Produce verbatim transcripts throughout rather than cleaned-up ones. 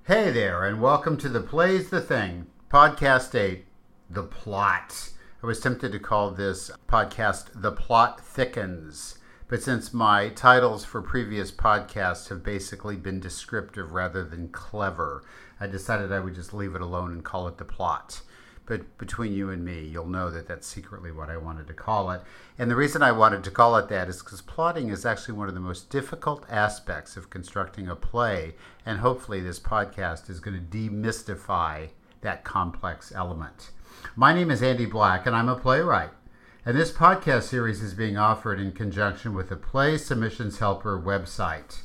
Hey there, and welcome to the Plays the Thing, Podcast eight, The Plot. I was tempted to call this podcast The Plot Thickens, but since my titles for previous podcasts have basically been descriptive rather than clever, I decided I would just leave it alone and call it The Plot. But between you and me, you'll know that that's secretly what I wanted to call it. And the reason I wanted to call it that is because plotting is actually one of the most difficult aspects of constructing a play. And hopefully this podcast is going to demystify that complex element. My name is Andy Black, and I'm a playwright. And this podcast series is being offered in conjunction with the Play Submissions Helper website.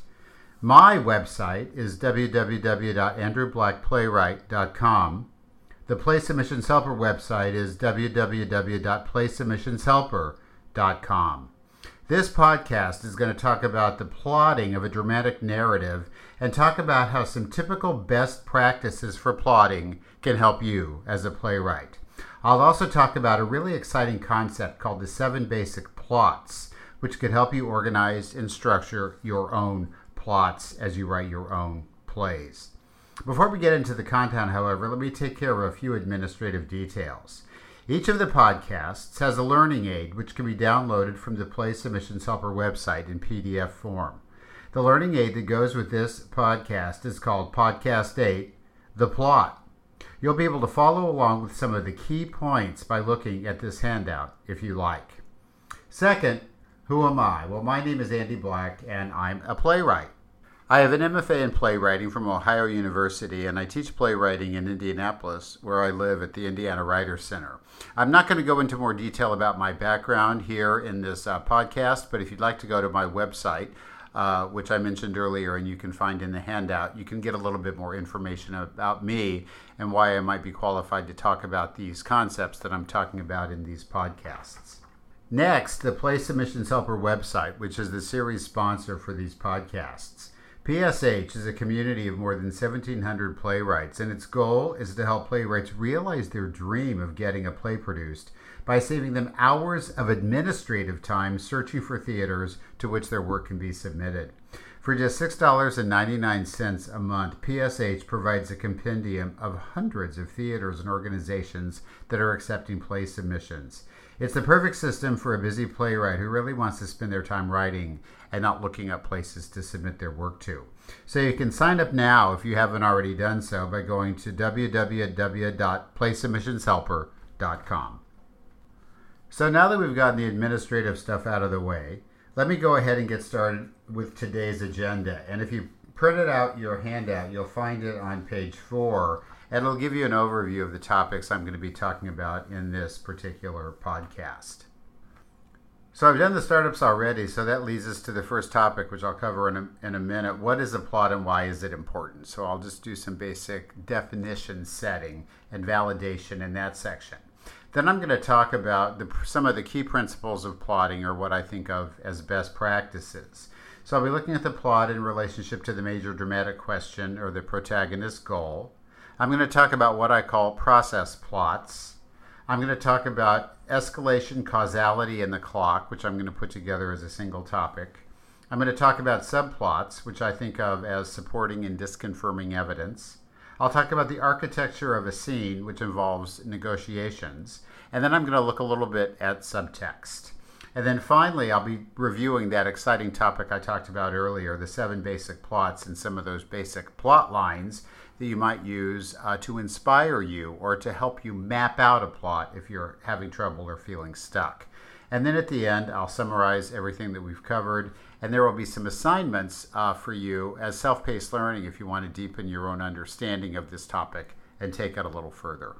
My website is w w w dot andrew black playwright dot com. The Play Submissions Helper website is w w w dot play submissions helper dot com. This podcast is going to talk about the plotting of a dramatic narrative and talk about how some typical best practices for plotting can help you as a playwright. I'll also talk about a really exciting concept called the seven basic plots, which could help you organize and structure your own plots as you write your own plays. Before we get into the content, however, let me take care of a few administrative details. Each of the podcasts has a learning aid which can be downloaded from the Play Submissions Helper website in P D F form. The learning aid that goes with this podcast is called Podcast eight, The Plot. You'll be able to follow along with some of the key points by looking at this handout if you like. Second, who am I? Well, my name is Andy Black, and I'm a playwright. I have an M F A in playwriting from Ohio University, and I teach playwriting in Indianapolis, where I live at the Indiana Writers Center. I'm not going to go into more detail about my background here in this uh, podcast, but if you'd like to go to my website, uh, which I mentioned earlier, and you can find in the handout, you can get a little bit more information about me and why I might be qualified to talk about these concepts that I'm talking about in these podcasts. Next, the Play Submissions Helper website, which is the series sponsor for these podcasts. P S H is a community of more than seventeen hundred playwrights, and its goal is to help playwrights realize their dream of getting a play produced by saving them hours of administrative time searching for theaters to which their work can be submitted. For just six dollars and ninety-nine cents a month, P S H provides a compendium of hundreds of theaters and organizations that are accepting play submissions. It's the perfect system for a busy playwright who really wants to spend their time writing and not looking up places to submit their work to. So you can sign up now if you haven't already done so by going to w w w dot play submissions helper dot com. So now that we've gotten the administrative stuff out of the way, let me go ahead and get started with today's agenda. And if you printed out your handout, you'll find it on page four, and it'll give you an overview of the topics I'm going to be talking about in this particular podcast. So I've done the startups already, so that leads us to the first topic, which I'll cover in a, in a minute. What is a plot and why is it important? So I'll just do some basic definition setting and validation in that section. Then I'm going to talk about the, some of the key principles of plotting, or what I think of as best practices. So I'll be looking at the plot in relationship to the major dramatic question or the protagonist's goal. I'm going to talk about what I call process plots. I'm going to talk about escalation, causality, and the clock, which I'm going to put together as a single topic. I'm going to talk about subplots, which I think of as supporting and disconfirming evidence. I'll talk about the architecture of a scene, which involves negotiations. And then I'm going to look a little bit at subtext. And then finally, I'll be reviewing that exciting topic I talked about earlier, the seven basic plots and some of those basic plot lines that you might use uh, to inspire you or to help you map out a plot if you're having trouble or feeling stuck. And then at the end, I'll summarize everything that we've covered, and there will be some assignments uh, for you as self-paced learning if you want to deepen your own understanding of this topic and take it a little further.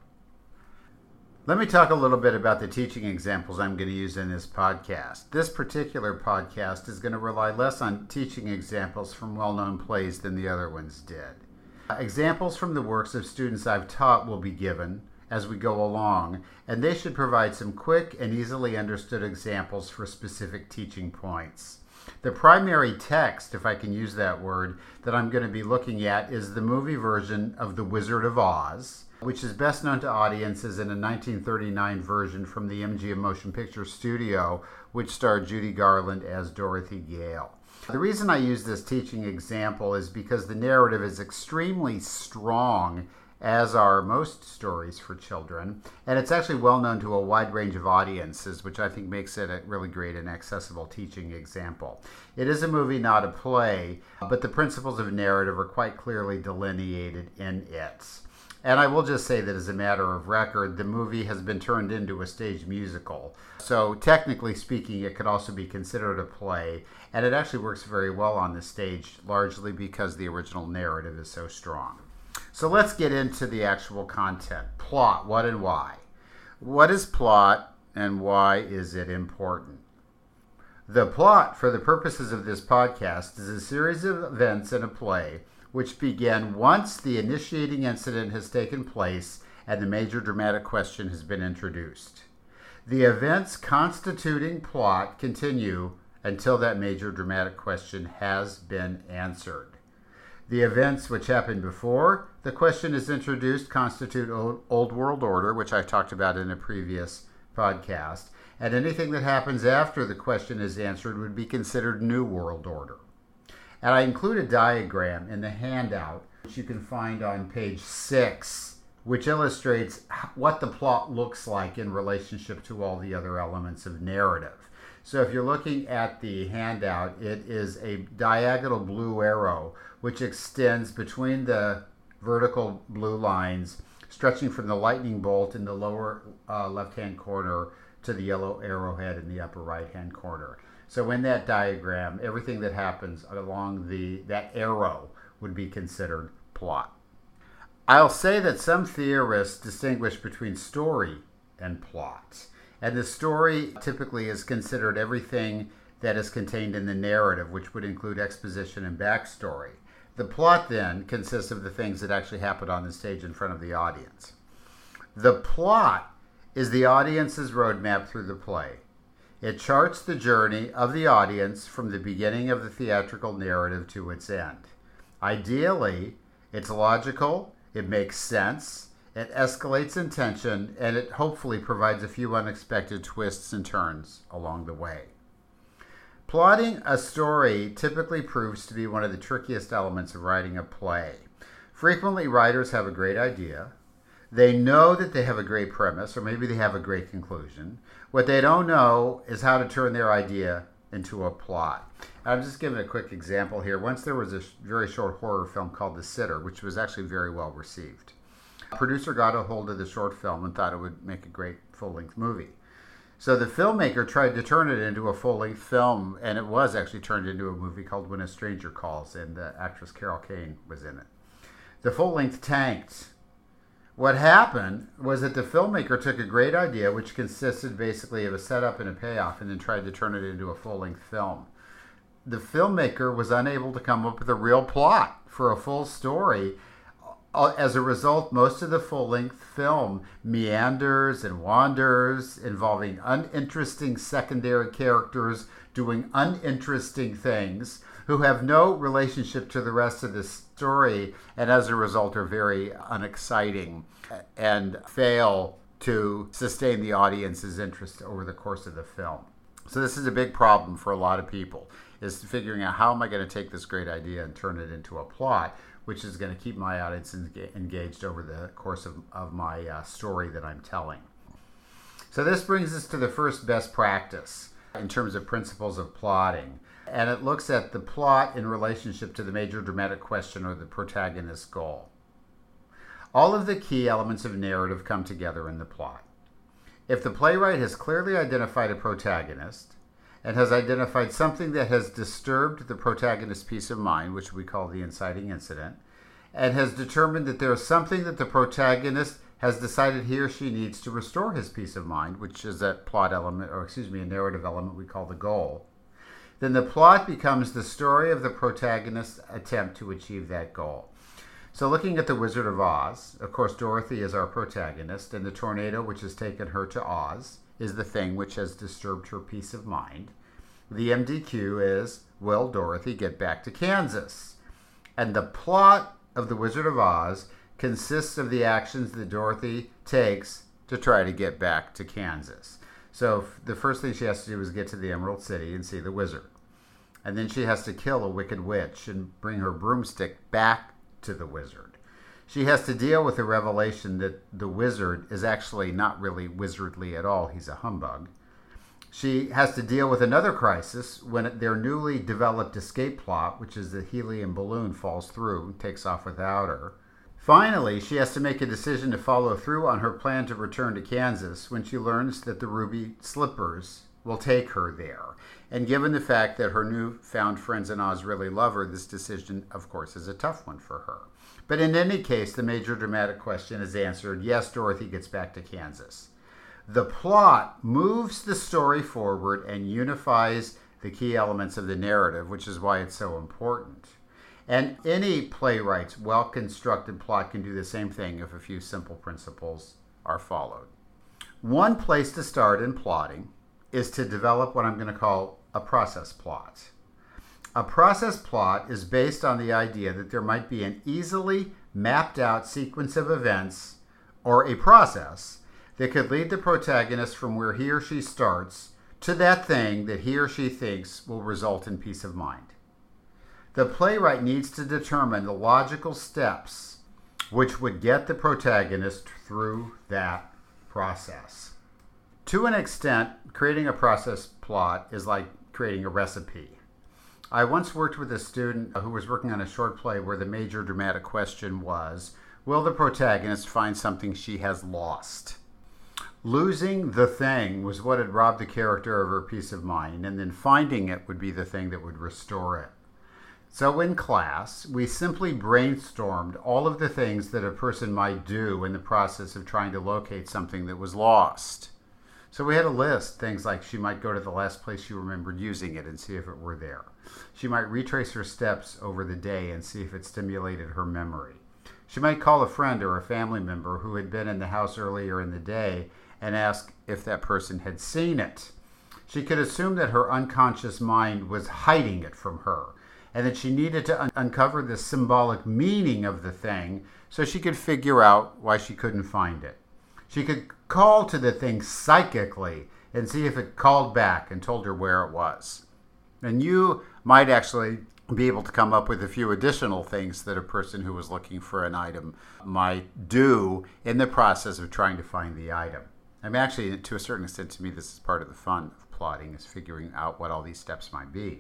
Let me talk a little bit about the teaching examples I'm going to use in this podcast. This particular podcast is going to rely less on teaching examples from well-known plays than the other ones did. Examples from the works of students I've taught will be given as we go along, and they should provide some quick and easily understood examples for specific teaching points. The primary text, if I can use that word, that I'm going to be looking at is the movie version of The Wizard of Oz, which is best known to audiences in a nineteen thirty-nine version from the M G M Motion Picture Studio, which starred Judy Garland as Dorothy Gale. The reason I use this teaching example is because the narrative is extremely strong, as are most stories for children, and it's actually well known to a wide range of audiences, which I think makes it a really great and accessible teaching example. It is a movie, not a play, but the principles of narrative are quite clearly delineated in it. And I will just say that as a matter of record, the movie has been turned into a stage musical. So technically speaking, it could also be considered a play, and it actually works very well on the stage, largely because the original narrative is so strong. So let's get into the actual content. Plot, what and why? What is plot and why is it important? The plot, for the purposes of this podcast, is a series of events in a play which begin once the initiating incident has taken place and the major dramatic question has been introduced. The events constituting plot continue until that major dramatic question has been answered. The events which happened before the question is introduced constitute Old World Order, which I've talked about in a previous podcast, and anything that happens after the question is answered would be considered New World Order. And I include a diagram in the handout, which you can find on page six, which illustrates what the plot looks like in relationship to all the other elements of narrative. So if you're looking at the handout, it is a diagonal blue arrow, which extends between the vertical blue lines, stretching from the lightning bolt in the lower uh, left-hand corner to the yellow arrowhead in the upper right-hand corner. So in that diagram, everything that happens along the that arrow would be considered plot. I'll say that some theorists distinguish between story and plot. And the story typically is considered everything that is contained in the narrative, which would include exposition and backstory. The plot then consists of the things that actually happen on the stage in front of the audience. The plot is the audience's roadmap through the play. It charts the journey of the audience from the beginning of the theatrical narrative to its end. Ideally, it's logical, it makes sense, it escalates in tension, and it hopefully provides a few unexpected twists and turns along the way. Plotting a story typically proves to be one of the trickiest elements of writing a play. Frequently, writers have a great idea. They know that they have a great premise, or maybe they have a great conclusion. What they don't know is how to turn their idea into a plot. I'm just giving a quick example here. Once there was a very short horror film called The Sitter, which was actually very well received. A producer got a hold of the short film and thought it would make a great full-length movie. So the filmmaker tried to turn it into a full-length film, and it was actually turned into a movie called When a Stranger Calls, and the actress Carol Kane was in it. The full-length tanked. What happened was that the filmmaker took a great idea, which consisted basically of a setup and a payoff, and then tried to turn it into a full-length film. The filmmaker was unable to come up with a real plot for a full story. As a result, most of the full-length film meanders and wanders, involving uninteresting secondary characters doing uninteresting things who have no relationship to the rest of the story, and as a result are very unexciting and fail to sustain the audience's interest over the course of the film. So this is a big problem for a lot of people, is figuring out how am I going to take this great idea and turn it into a plot, which is going to keep my audience engaged over the course of, of my uh, story that I'm telling. So this brings us to the first best practice in terms of principles of plotting. And it looks at the plot in relationship to the major dramatic question or the protagonist's goal. All of the key elements of narrative come together in the plot. If the playwright has clearly identified a protagonist, and has identified something that has disturbed the protagonist's peace of mind, which we call the inciting incident, and has determined that there is something that the protagonist has decided he or she needs to restore his peace of mind, which is that plot element, or excuse me, a narrative element we call the goal, then the plot becomes the story of the protagonist's attempt to achieve that goal. So looking at The Wizard of Oz, of course, Dorothy is our protagonist, and the tornado which has taken her to Oz is the thing which has disturbed her peace of mind. The M D Q is, will Dorothy get back to Kansas? And the plot of The Wizard of Oz consists of the actions that Dorothy takes to try to get back to Kansas. So the first thing she has to do is get to the Emerald City and see the wizard. and then she has to kill a wicked witch and bring her broomstick back to the wizard. She has to deal with the revelation that the wizard is actually not really wizardly at all. He's a humbug. She has to deal with another crisis when their newly developed escape plot, which is the helium balloon, falls through and takes off without her. Finally, she has to make a decision to follow through on her plan to return to Kansas when she learns that the ruby slippers will take her there. And given the fact that her newfound friends in Oz really love her, this decision, of course, is a tough one for her. But in any case, the major dramatic question is answered. Yes, Dorothy gets back to Kansas. The plot moves the story forward and unifies the key elements of the narrative, which is why it's so important. And any playwright's well-constructed plot can do the same thing if a few simple principles are followed. One place to start in plotting is to develop what I'm going to call a process plot. A process plot is based on the idea that there might be an easily mapped out sequence of events or a process that could lead the protagonist from where he or she starts to that thing that he or she thinks will result in peace of mind. The playwright needs to determine the logical steps which would get the protagonist through that process. To an extent, creating a process plot is like creating a recipe. I once worked with a student who was working on a short play where the major dramatic question was, will the protagonist find something she has lost? Losing the thing was what had robbed the character of her peace of mind, and then finding it would be the thing that would restore it. So in class, we simply brainstormed all of the things that a person might do in the process of trying to locate something that was lost. So we had a list, things like she might go to the last place she remembered using it and see if it were there. She might retrace her steps over the day and see if it stimulated her memory. She might call a friend or a family member who had been in the house earlier in the day and ask if that person had seen it. She could assume that her unconscious mind was hiding it from her, and that she needed to un- uncover the symbolic meaning of the thing so she could figure out why she couldn't find it. She could call to the thing psychically and see if it called back and told her where it was. And you might actually be able to come up with a few additional things that a person who was looking for an item might do in the process of trying to find the item. I mean, actually, to a certain extent, to me, this is part of the fun of plotting, is figuring out what all these steps might be.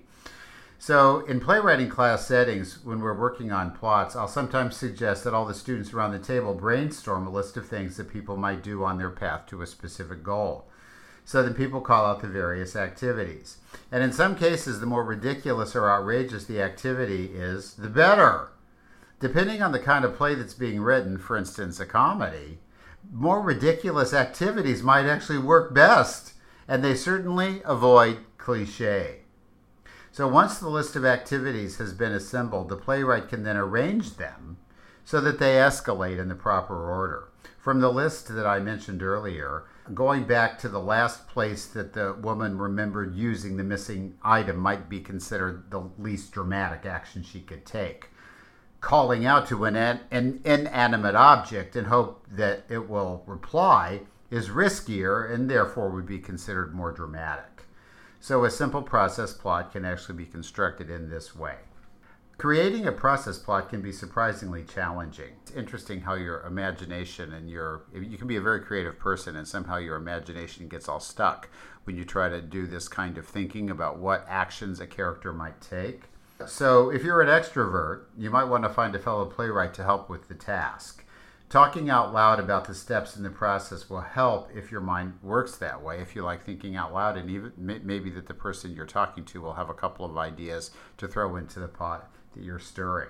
So in playwriting class settings, when we're working on plots, I'll sometimes suggest that all the students around the table brainstorm a list of things that people might do on their path to a specific goal. So then people call out the various activities. And in some cases, the more ridiculous or outrageous the activity is, the better. Depending on the kind of play that's being written, for instance, a comedy, more ridiculous activities might actually work best, and they certainly avoid cliché. So once the list of activities has been assembled, the playwright can then arrange them so that they escalate in the proper order. From the list that I mentioned earlier, going back to the last place that the woman remembered using the missing item might be considered the least dramatic action she could take. Calling out to an, an inanimate object in hope that it will reply is riskier and therefore would be considered more dramatic. So a simple process plot can actually be constructed in this way. Creating a process plot can be surprisingly challenging. It's interesting how your imagination and your, you can be a very creative person and somehow your imagination gets all stuck when you try to do this kind of thinking about what actions a character might take. So if you're an extrovert, you might want to find a fellow playwright to help with the task. Talking out loud about the steps in the process will help if your mind works that way, if you like thinking out loud, and even maybe that the person you're talking to will have a couple of ideas to throw into the pot that you're stirring.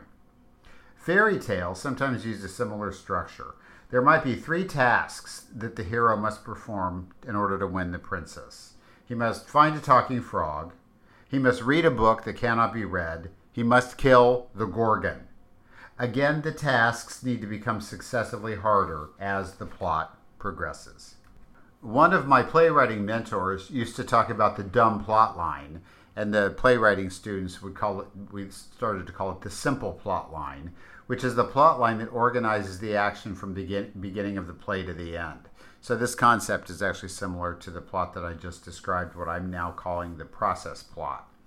Fairy tales sometimes use a similar structure. There might be three tasks that the hero must perform in order to win the princess. He must find a talking frog. He must read a book that cannot be read. He must kill the Gorgon. Again, the tasks need to become successively harder as the plot progresses. One of my playwriting mentors used to talk about the dumb plot line, and the playwriting students would call it, we started to call it the simple plot line, which is the plot line that organizes the action from the begin, beginning of the play to the end. So this concept is actually similar to the plot that I just described, what I'm now calling the process plot.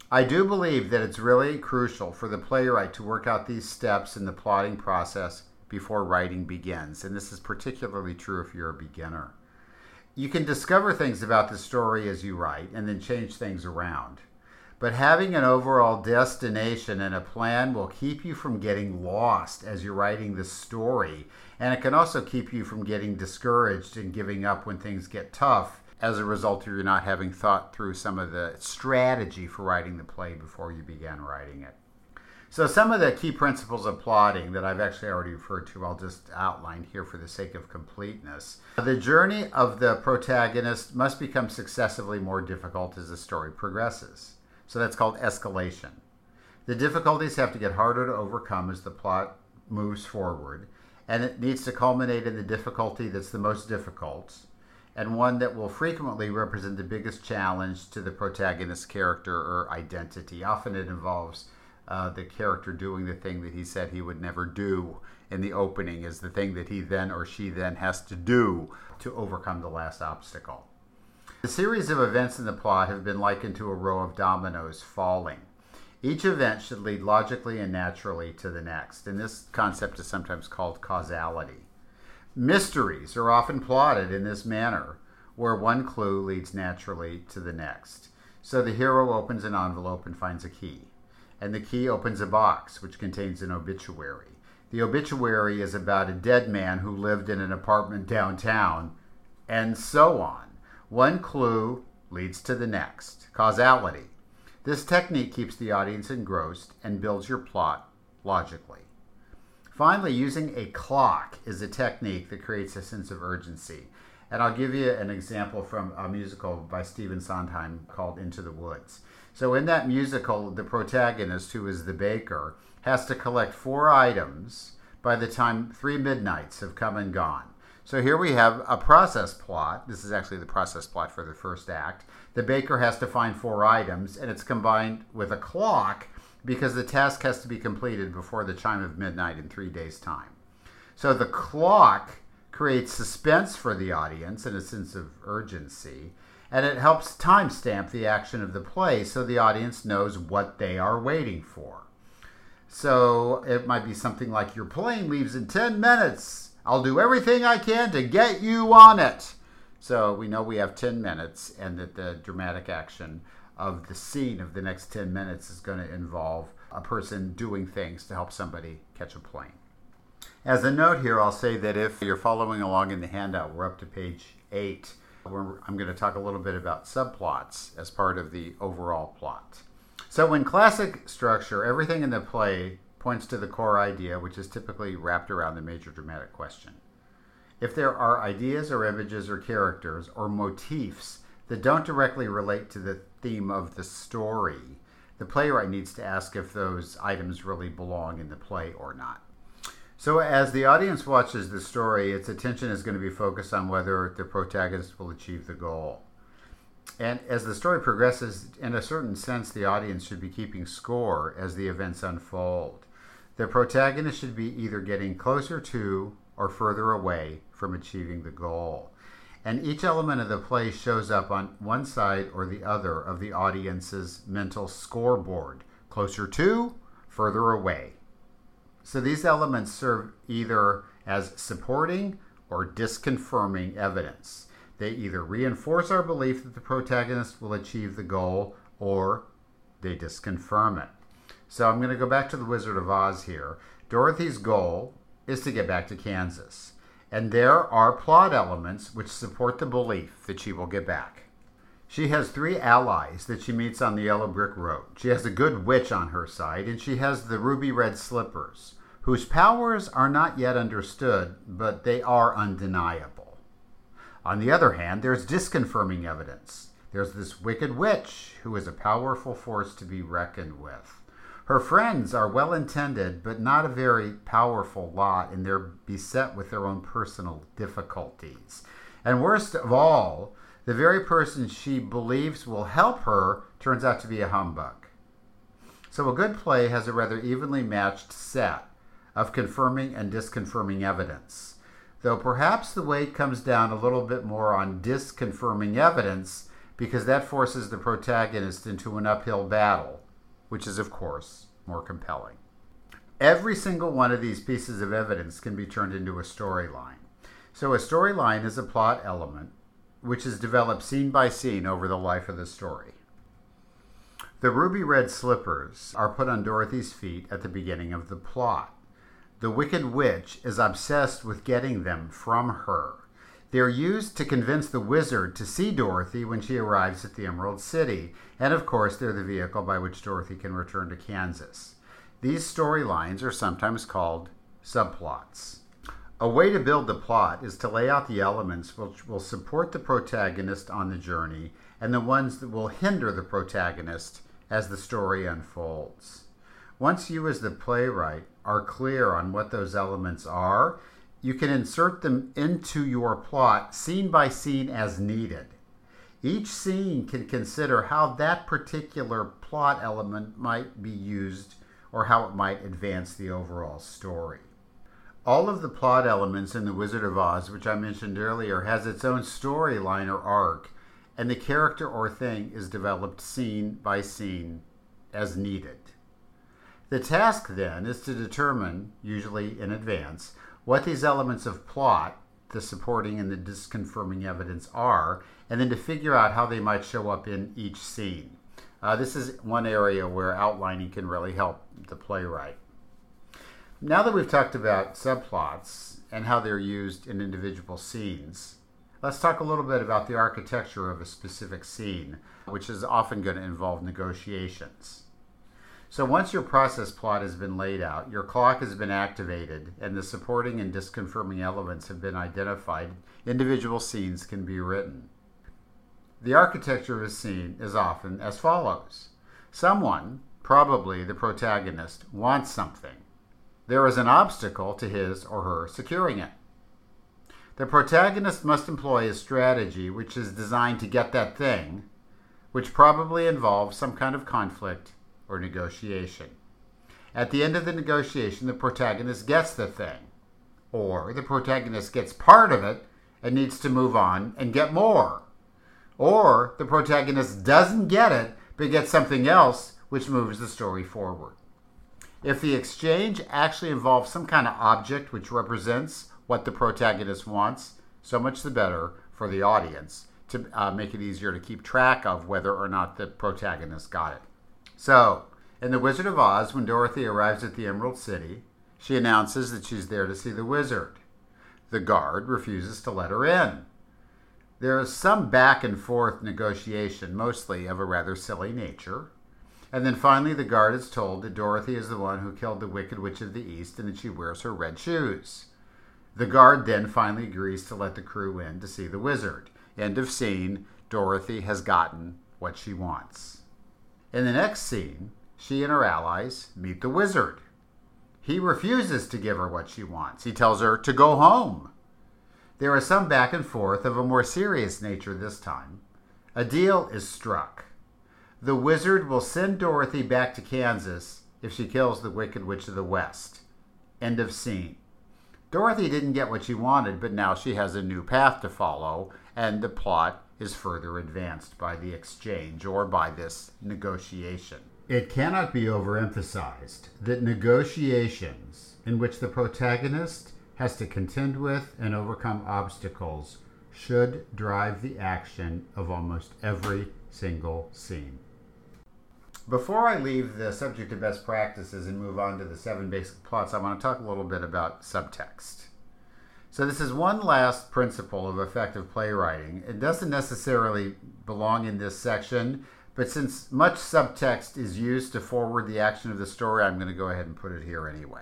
I do believe that it's really crucial for the playwright to work out these steps in the plotting process before writing begins, and this is particularly true if you're a beginner. You can discover things about the story as you write and then change things around. But having an overall destination and a plan will keep you from getting lost as you're writing the story, and it can also keep you from getting discouraged and giving up when things get tough as a result of you not having thought through some of the strategy for writing the play before you began writing it. So some of the key principles of plotting that I've actually already referred to, I'll just outline here for the sake of completeness. The journey of the protagonist must become successively more difficult as the story progresses. So that's called escalation. The difficulties have to get harder to overcome as the plot moves forward, and it needs to culminate in the difficulty that's the most difficult, and one that will frequently represent the biggest challenge to the protagonist's character or identity. Often it involves uh, the character doing the thing that he said he would never do in the opening is the thing that he then or she then has to do to overcome the last obstacle. The series of events in the plot have been likened to a row of dominoes falling. Each event should lead logically and naturally to the next, and this concept is sometimes called causality. Mysteries are often plotted in this manner, where one clue leads naturally to the next. So the hero opens an envelope and finds a key, and the key opens a box which contains an obituary. The obituary is about a dead man who lived in an apartment downtown, and so on. One clue leads to the next. Causality. This technique keeps the audience engrossed and builds your plot logically. Finally, using a clock is a technique that creates a sense of urgency. And I'll give you an example from a musical by Stephen Sondheim called Into the Woods. So in that musical, the protagonist, who is the baker, has to collect four items by the time three midnights have come and gone. So here we have a process plot. This is actually the process plot for the first act. The baker has to find four items, and it's combined with a clock because the task has to be completed before the chime of midnight in three days' time. So the clock creates suspense for the audience and a sense of urgency, and it helps timestamp the action of the play so the audience knows what they are waiting for. So it might be something like, your plane leaves in ten minutes. I'll do everything I can to get you on it. So we know we have ten minutes and that the dramatic action of the scene of the next ten minutes is going to involve a person doing things to help somebody catch a plane. As a note here, I'll say that if you're following along in the handout, we're up to page eight. Where I'm going to talk a little bit about subplots as part of the overall plot. So in classic structure, everything in the play points to the core idea, which is typically wrapped around the major dramatic question. If there are ideas or images or characters or motifs that don't directly relate to the theme of the story, the playwright needs to ask if those items really belong in the play or not. So as the audience watches the story, its attention is going to be focused on whether the protagonist will achieve the goal. And as the story progresses, in a certain sense, the audience should be keeping score as the events unfold. The protagonist should be either getting closer to or further away from achieving the goal. And each element of the play shows up on one side or the other of the audience's mental scoreboard. Closer to, further away. So these elements serve either as supporting or disconfirming evidence. They either reinforce our belief that the protagonist will achieve the goal, or they disconfirm it. So I'm going to go back to The Wizard of Oz here. Dorothy's goal is to get back to Kansas. And there are plot elements which support the belief that she will get back. She has three allies that she meets on the Yellow Brick Road. She has a good witch on her side, and she has the ruby red slippers, whose powers are not yet understood, but they are undeniable. On the other hand, there's disconfirming evidence. There's this wicked witch who is a powerful force to be reckoned with. Her friends are well-intended, but not a very powerful lot, and they're beset with their own personal difficulties. And worst of all, the very person she believes will help her turns out to be a humbug. So a good play has a rather evenly matched set of confirming and disconfirming evidence, though perhaps the weight comes down a little bit more on disconfirming evidence because that forces the protagonist into an uphill battle, which is, of course, more compelling. Every single one of these pieces of evidence can be turned into a storyline. So a storyline is a plot element which is developed scene by scene over the life of the story. The ruby red slippers are put on Dorothy's feet at the beginning of the plot. The Wicked Witch is obsessed with getting them from her. They're used to convince the wizard to see Dorothy when she arrives at the Emerald City, and of course they're the vehicle by which Dorothy can return to Kansas. These storylines are sometimes called subplots. A way to build the plot is to lay out the elements which will support the protagonist on the journey and the ones that will hinder the protagonist as the story unfolds. Once you as the playwright are clear on what those elements are, you can insert them into your plot scene by scene as needed. Each scene can consider how that particular plot element might be used or how it might advance the overall story. All of the plot elements in The Wizard of Oz, which I mentioned earlier, has its own storyline or arc, and the character or thing is developed scene by scene as needed. The task then is to determine, usually in advance, what these elements of plot, the supporting and the disconfirming evidence, are, and then to figure out how they might show up in each scene. Uh, this is one area where outlining can really help the playwright. Now that we've talked about subplots and how they're used in individual scenes, let's talk a little bit about the architecture of a specific scene, which is often going to involve negotiations. So once your process plot has been laid out, your clock has been activated, and the supporting and disconfirming elements have been identified, individual scenes can be written. The architecture of a scene is often as follows. Someone, probably the protagonist, wants something. There is an obstacle to his or her securing it. The protagonist must employ a strategy which is designed to get that thing, which probably involves some kind of conflict or negotiation. At the end of the negotiation, the protagonist gets the thing, or the protagonist gets part of it and needs to move on and get more, or the protagonist doesn't get it but gets something else which moves the story forward. If the exchange actually involves some kind of object which represents what the protagonist wants, so much the better for the audience to uh, make it easier to keep track of whether or not the protagonist got it. So, in The Wizard of Oz, when Dorothy arrives at the Emerald City, she announces that she's there to see the wizard. The guard refuses to let her in. There is some back and forth negotiation, mostly of a rather silly nature. And then finally the guard is told that Dorothy is the one who killed the Wicked Witch of the East and that she wears her red shoes. The guard then finally agrees to let the crew in to see the wizard. End of scene. Dorothy has gotten what she wants. In the next scene, she and her allies meet the wizard. He refuses to give her what she wants. He tells her to go home. There is some back and forth of a more serious nature this time. A deal is struck. The wizard will send Dorothy back to Kansas if she kills the Wicked Witch of the West. End of scene. Dorothy didn't get what she wanted, but now she has a new path to follow, and the plot is further advanced by the exchange or by this negotiation. It cannot be overemphasized that negotiations in which the protagonist has to contend with and overcome obstacles should drive the action of almost every single scene. Before I leave the subject of best practices and move on to the seven basic plots, I want to talk a little bit about subtext. So this is one last principle of effective playwriting. It doesn't necessarily belong in this section, but since much subtext is used to forward the action of the story, I'm going to go ahead and put it here anyway.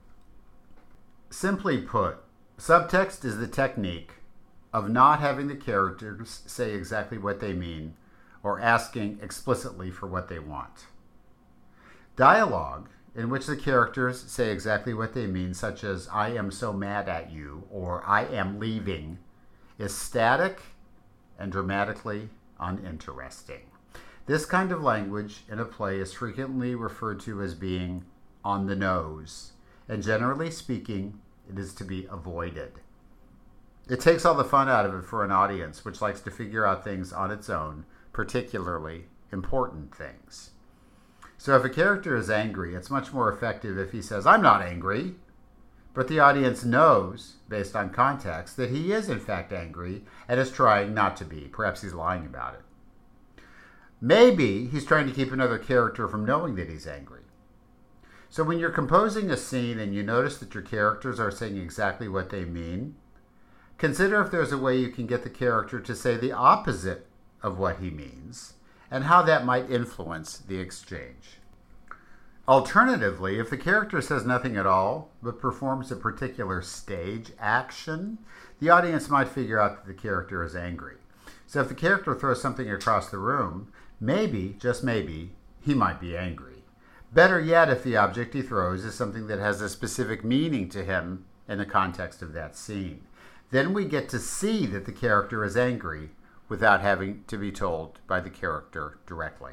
Simply put, subtext is the technique of not having the characters say exactly what they mean or asking explicitly for what they want. Dialogue, in which the characters say exactly what they mean, such as, "I am so mad at you," or "I am leaving," is static and dramatically uninteresting. This kind of language in a play is frequently referred to as being on the nose, and generally speaking, it is to be avoided. It takes all the fun out of it for an audience, which likes to figure out things on its own particularly important things. So if a character is angry, it's much more effective if he says, "I'm not angry," but the audience knows, based on context, that he is in fact angry and is trying not to be. Perhaps he's lying about it. Maybe he's trying to keep another character from knowing that he's angry. So when you're composing a scene and you notice that your characters are saying exactly what they mean, consider if there's a way you can get the character to say the opposite of what he means, and how that might influence the exchange. Alternatively, if the character says nothing at all, but performs a particular stage action, the audience might figure out that the character is angry. So if the character throws something across the room, maybe, just maybe, he might be angry. Better yet, if the object he throws is something that has a specific meaning to him in the context of that scene. Then we get to see that the character is angry without having to be told by the character directly.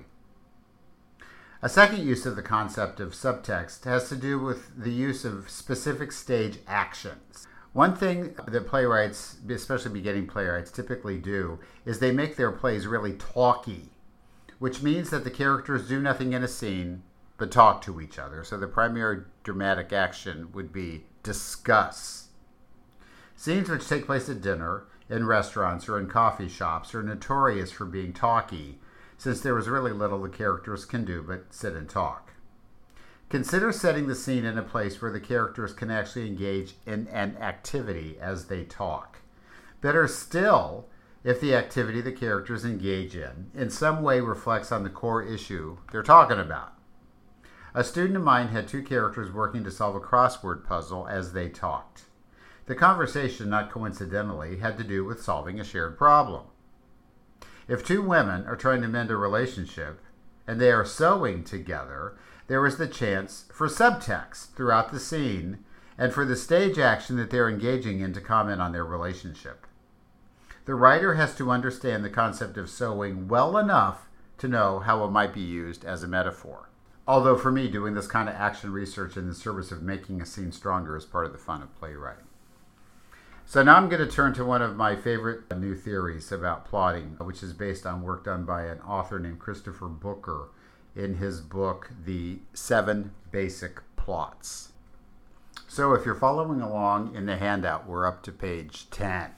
A second use of the concept of subtext has to do with the use of specific stage actions. One thing that playwrights, especially beginning playwrights, typically do is they make their plays really talky, which means that the characters do nothing in a scene but talk to each other. So the primary dramatic action would be discuss. Scenes which take place at dinner, in restaurants, or in coffee shops are notorious for being talky, since there is really little the characters can do but sit and talk. Consider setting the scene in a place where the characters can actually engage in an activity as they talk. Better still, if the activity the characters engage in in some way reflects on the core issue they're talking about. A student of mine had two characters working to solve a crossword puzzle as they talked. The conversation, not coincidentally, had to do with solving a shared problem. If two women are trying to mend a relationship and they are sewing together, there is the chance for subtext throughout the scene and for the stage action that they're engaging in to comment on their relationship. The writer has to understand the concept of sewing well enough to know how it might be used as a metaphor. Although for me, doing this kind of action research in the service of making a scene stronger is part of the fun of playwriting. So now I'm going to turn to one of my favorite new theories about plotting, which is based on work done by an author named Christopher Booker in his book, The Seven Basic Plots. So if you're following along in the handout, we're up to page ten.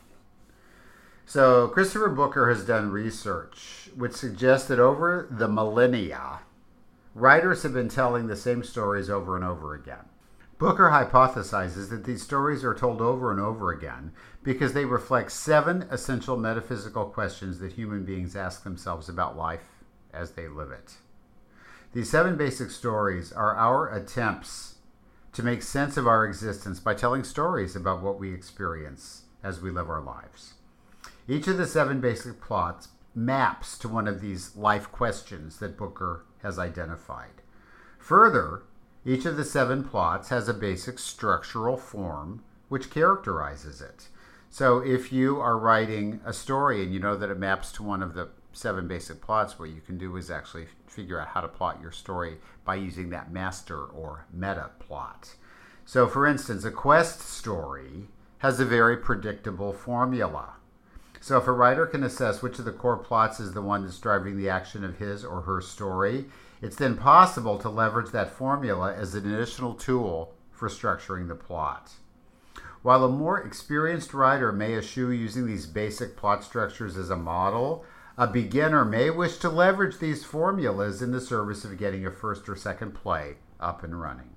So Christopher Booker has done research which suggests that over the millennia, writers have been telling the same stories over and over again. Booker hypothesizes that these stories are told over and over again because they reflect seven essential metaphysical questions that human beings ask themselves about life as they live it. These seven basic stories are our attempts to make sense of our existence by telling stories about what we experience as we live our lives. Each of the seven basic plots maps to one of these life questions that Booker has identified. Further, each of the seven plots has a basic structural form which characterizes it. So if you are writing a story and you know that it maps to one of the seven basic plots, what you can do is actually figure out how to plot your story by using that master or meta plot. So for instance, a quest story has a very predictable formula. So if a writer can assess which of the core plots is the one that's driving the action of his or her story, it's then possible to leverage that formula as an additional tool for structuring the plot. While a more experienced writer may eschew using these basic plot structures as a model, a beginner may wish to leverage these formulas in the service of getting a first or second play up and running.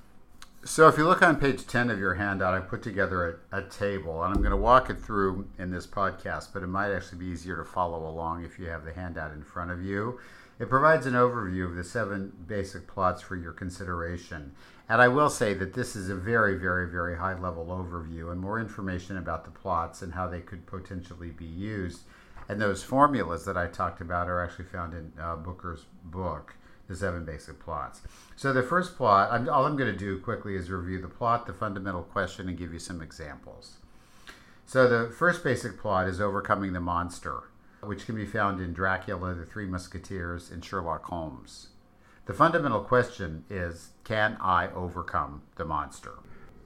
So if you look on page ten of your handout, I put together a, a table, and I'm going to walk it through in this podcast, but it might actually be easier to follow along if you have the handout in front of you. It provides an overview of the seven basic plots for your consideration. And I will say that this is a very, very, very high-level overview, and more information about the plots and how they could potentially be used. And those formulas that I talked about are actually found in uh, Booker's book, The Seven Basic Plots. So the first plot, I'm, all I'm going to do quickly is review the plot, the fundamental question, and give you some examples. So the first basic plot is overcoming the monster, which can be found in Dracula, The Three Musketeers, and Sherlock Holmes. The fundamental question is, can I overcome the monster?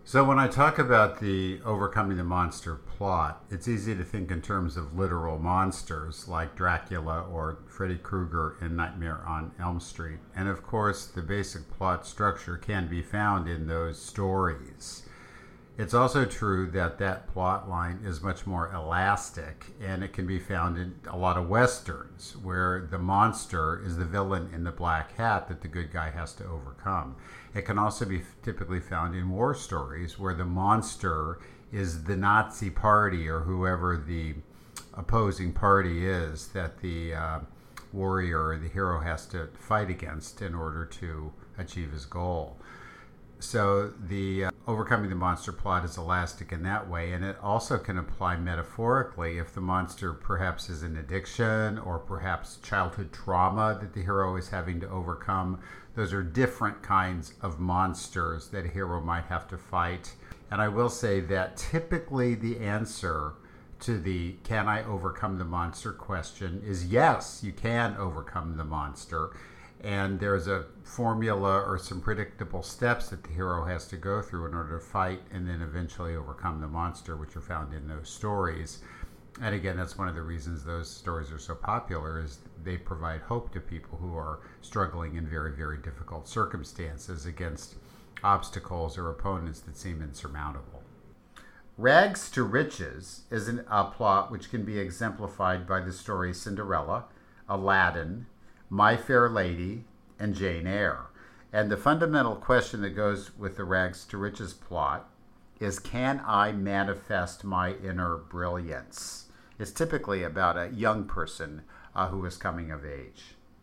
So when I talk about the overcoming the monster plot, it's easy to think in terms of literal monsters like Dracula or Freddy Krueger in Nightmare on Elm Street. And of course, the basic plot structure can be found in those stories. It's also true that that plot line is much more elastic, and it can be found in a lot of westerns where the monster is the villain in the black hat that the good guy has to overcome. It can also be typically found in war stories where the monster is the Nazi party or whoever the opposing party is that the uh, warrior or the hero has to fight against in order to achieve his goal. So the uh, overcoming the monster plot is elastic in that way, and it also can apply metaphorically if the monster perhaps is an addiction or perhaps childhood trauma that the hero is having to overcome. Those are different kinds of monsters that a hero might have to fight. And I will say that typically the answer to the can I overcome the monster question is yes, you can overcome the monster. And there's a formula or some predictable steps that the hero has to go through in order to fight and then eventually overcome the monster, which are found in those stories. And again, that's one of the reasons those stories are so popular, is they provide hope to people who are struggling in very, very difficult circumstances against obstacles or opponents that seem insurmountable. Rags to Riches is an, a plot which can be exemplified by the stories Cinderella, Aladdin, My Fair Lady, and Jane Eyre. And the fundamental question that goes with the Rags to Riches plot is, can I manifest my inner brilliance? It's typically about a young person uh, who is coming of age.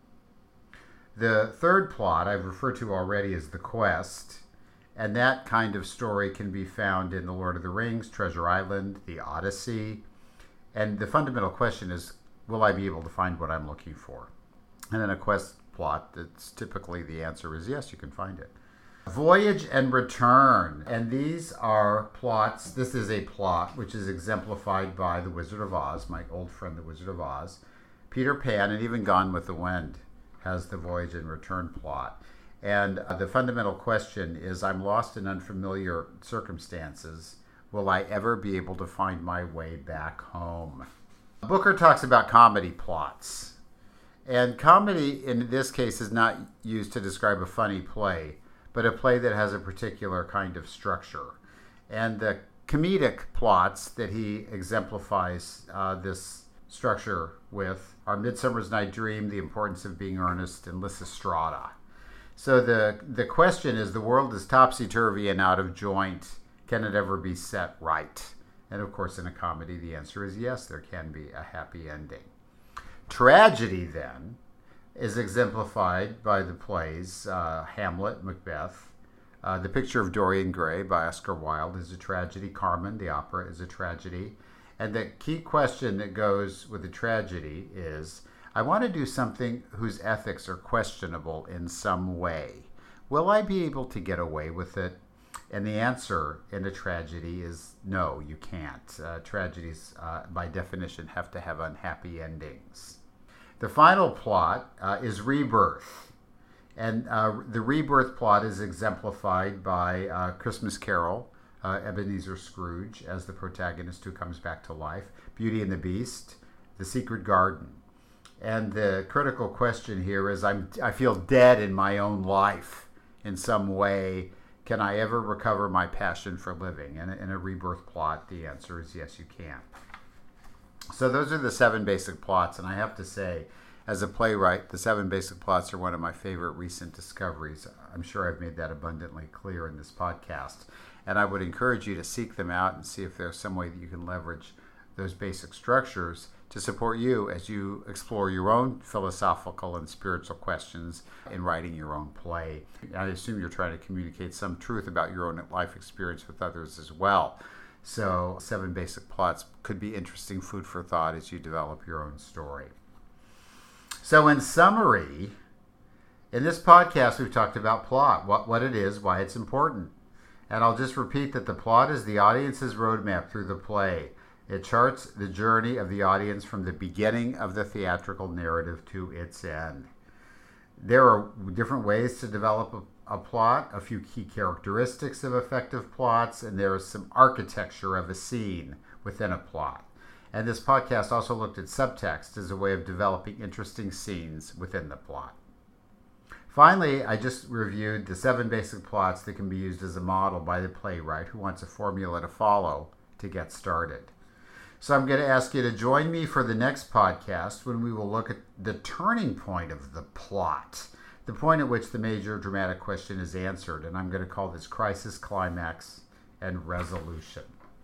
The third plot I've referred to already as The Quest, and that kind of story can be found in The Lord of the Rings, Treasure Island, The Odyssey. And the fundamental question is, will I be able to find what I'm looking for? And then a quest plot, that's typically the answer is yes, you can find it. Voyage and Return, and these are plots. This is a plot which is exemplified by The Wizard of Oz, my old friend The Wizard of Oz. Peter Pan, and even Gone with the Wind has the Voyage and Return plot. And uh, the fundamental question is, I'm lost in unfamiliar circumstances. Will I ever be able to find my way back home? Booker talks about comedy plots. And comedy, in this case, is not used to describe a funny play, but a play that has a particular kind of structure. And the comedic plots that he exemplifies uh, this structure with are Midsummer's Night Dream, The Importance of Being Earnest, and Lysistrata. So the, the question is, the world is topsy-turvy and out of joint. Can it ever be set right? And of course, in a comedy, the answer is yes, there can be a happy ending. Tragedy, then, is exemplified by the plays uh, Hamlet, Macbeth. Uh, the Picture of Dorian Gray by Oscar Wilde is a tragedy. Carmen, the opera, is a tragedy. And the key question that goes with the tragedy is, I want to do something whose ethics are questionable in some way. Will I be able to get away with it? And the answer in a tragedy is no, you can't. Uh, tragedies, uh, by definition, have to have unhappy endings. The final plot uh, is Rebirth. And uh, the Rebirth plot is exemplified by uh, Christmas Carol, uh, Ebenezer Scrooge as the protagonist who comes back to life, Beauty and the Beast, The Secret Garden. And the critical question here is, I'm, I feel dead in my own life in some way. Can I ever recover my passion for living? And in a rebirth plot, the answer is yes, you can. So those are the seven basic plots. And I have to say, as a playwright, the seven basic plots are one of my favorite recent discoveries. I'm sure I've made that abundantly clear in this podcast. And I would encourage you to seek them out and see if there's some way that you can leverage those basic structures to support you as you explore your own philosophical and spiritual questions in writing your own play. I assume you're trying to communicate some truth about your own life experience with others as well. So seven basic plots could be interesting food for thought as you develop your own story. So in summary, in this podcast we've talked about plot, what, what it is, why it's important. And I'll just repeat that the plot is the audience's roadmap through the play. It charts the journey of the audience from the beginning of the theatrical narrative to its end. There are different ways to develop a plot, a few key characteristics of effective plots, and there is some architecture of a scene within a plot. And this podcast also looked at subtext as a way of developing interesting scenes within the plot. Finally, I just reviewed the seven basic plots that can be used as a model by the playwright who wants a formula to follow to get started. So I'm going to ask you to join me for the next podcast when we will look at the turning point of the plot, the point at which the major dramatic question is answered, and I'm going to call this crisis, climax, and resolution.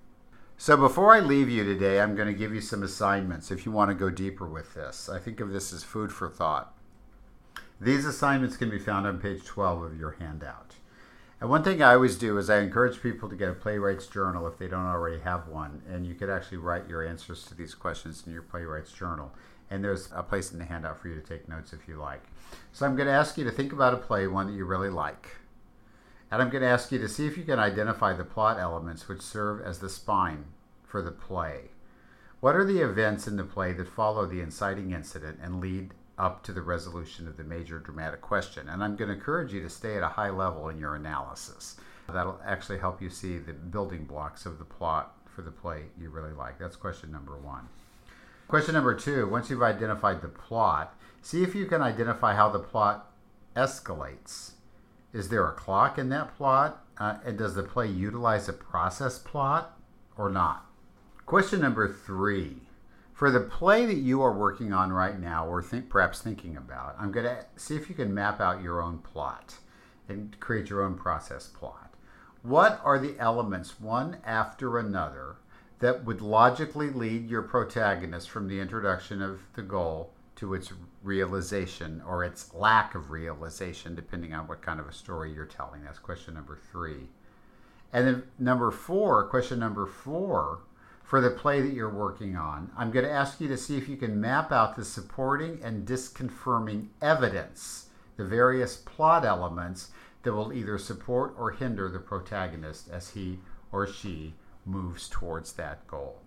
So before I leave you today, I'm going to give you some assignments if you want to go deeper with this. I think of this as food for thought. These assignments can be found on page twelve of your handout. And one thing I always do is I encourage people to get a playwright's journal if they don't already have one. And you could actually write your answers to these questions in your playwright's journal. And there's a place in the handout for you to take notes if you like. So I'm going to ask you to think about a play, one that you really like. And I'm going to ask you to see if you can identify the plot elements which serve as the spine for the play. What are the events in the play that follow the inciting incident and lead up to the resolution of the major dramatic question? And I'm going to encourage you to stay at a high level in your analysis. That'll actually help you see the building blocks of the plot for the play you really like. That's question number one. Question number two, once you've identified the plot, see if you can identify how the plot escalates. Is there a clock in that plot? Uh, and does the play utilize a process plot or not? Question number three. For the play that you are working on right now, or think, perhaps thinking about, I'm going to see if you can map out your own plot and create your own process plot. What are the elements, one after another, that would logically lead your protagonist from the introduction of the goal to its realization, or its lack of realization, depending on what kind of a story you're telling? That's question number three. And then number four, question number four, for the play that you're working on, I'm going to ask you to see if you can map out the supporting and disconfirming evidence, the various plot elements that will either support or hinder the protagonist as he or she moves towards that goal.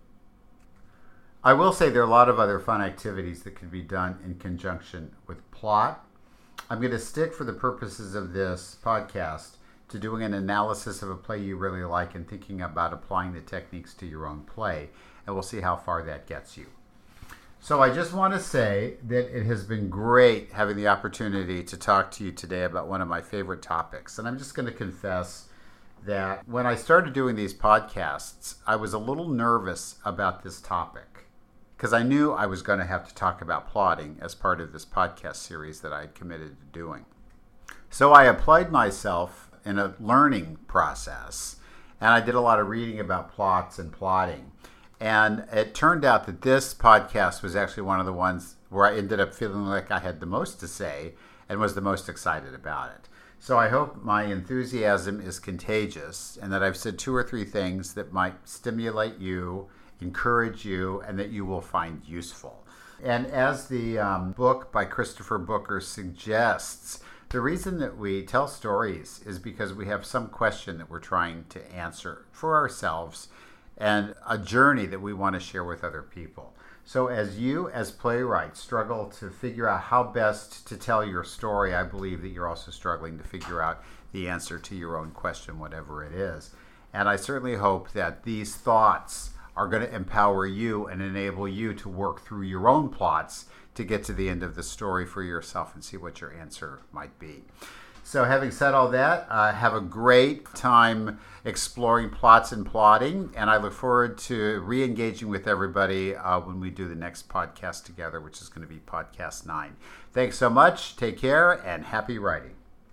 I will say there are a lot of other fun activities that can be done in conjunction with plot. I'm going to stick, for the purposes of this podcast, to doing an analysis of a play you really like and thinking about applying the techniques to your own play, and we'll see how far that gets you. So I just want to say that it has been great having the opportunity to talk to you today about one of my favorite topics. And I'm just going to confess that when I started doing these podcasts, I was a little nervous about this topic because I knew I was going to have to talk about plotting as part of this podcast series that I had committed to doing. So I applied myself in a learning process, and I did a lot of reading about plots and plotting. And it turned out that this podcast was actually one of the ones where I ended up feeling like I had the most to say and was the most excited about it. So I hope my enthusiasm is contagious and that I've said two or three things that might stimulate you, encourage you, and that you will find useful. And as the um, book by Christopher Booker suggests, the reason that we tell stories is because we have some question that we're trying to answer for ourselves and a journey that we want to share with other people. So as you, as playwrights, struggle to figure out how best to tell your story, I believe that you're also struggling to figure out the answer to your own question, whatever it is. And I certainly hope that these thoughts are going to empower you and enable you to work through your own plots to get to the end of the story for yourself and see what your answer might be. So having said all that, uh, have a great time exploring plots and plotting, and I look forward to re-engaging with everybody uh, when we do the next podcast together, which is going to be podcast nine. Thanks so much, take care, and happy writing.